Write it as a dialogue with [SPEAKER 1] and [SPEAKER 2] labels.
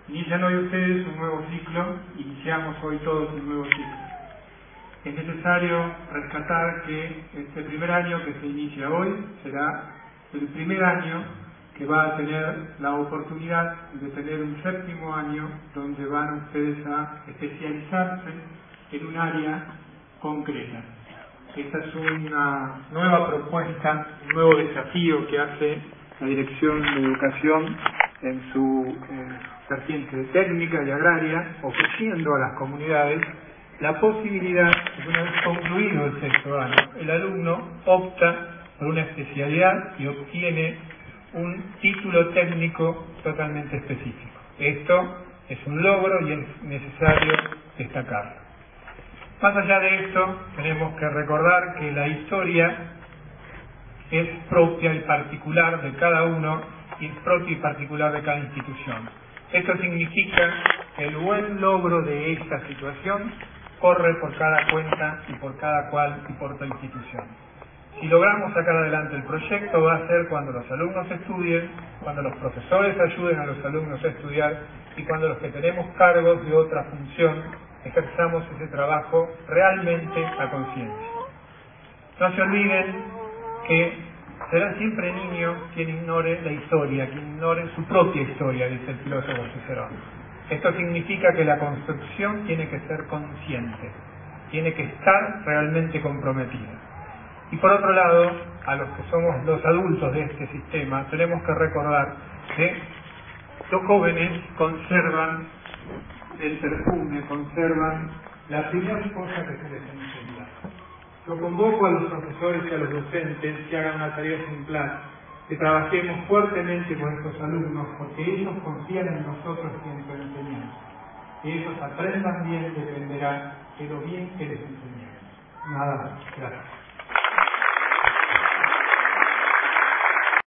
[SPEAKER 1] Inician hoy ustedes un nuevo ciclo, iniciamos hoy todos un nuevo ciclo. Es necesario rescatar que este primer año que se inicia hoy será el primer año que va a tener la oportunidad de tener un séptimo año donde van ustedes a especializarse en un área concreta. Esta es una nueva propuesta, un nuevo desafío que hace la Dirección de Educación en su vertiente técnica y agraria, ofreciendo a las comunidades la posibilidad de que una vez concluido el sexto año, el alumno opta por una especialidad y obtiene un título técnico totalmente específico. Esto es un logro y es necesario destacarlo. Más allá de esto, tenemos que recordar que la historia es propia y particular de cada uno y propia y particular de cada institución. Esto significa que el buen logro de esta situación corre por cada cuenta y por cada cual y por toda institución. Si logramos sacar adelante el proyecto, va a ser cuando los alumnos estudien, cuando los profesores ayuden a los alumnos a estudiar y cuando los que tenemos cargos de otra función ejerzamos ese trabajo realmente a conciencia. No se olviden que será siempre niño quien ignore la historia, quien ignore su propia historia, dice el filósofo Cicerón. Esto significa que la construcción tiene que ser consciente, tiene que estar realmente comprometida. Y por otro lado, a los que somos los adultos de este sistema, tenemos que recordar que los jóvenes conservan el perfume, conservan la primera cosa que se les enseña. Yo convoco a los profesores y a los docentes que hagan una tarea ejemplar, que trabajemos fuertemente con estos alumnos, porque ellos confían en nosotros y en nuestra enseñanza. Que ellos aprendan bien dependerá de lo bien que les enseñemos. Nada más. Gracias.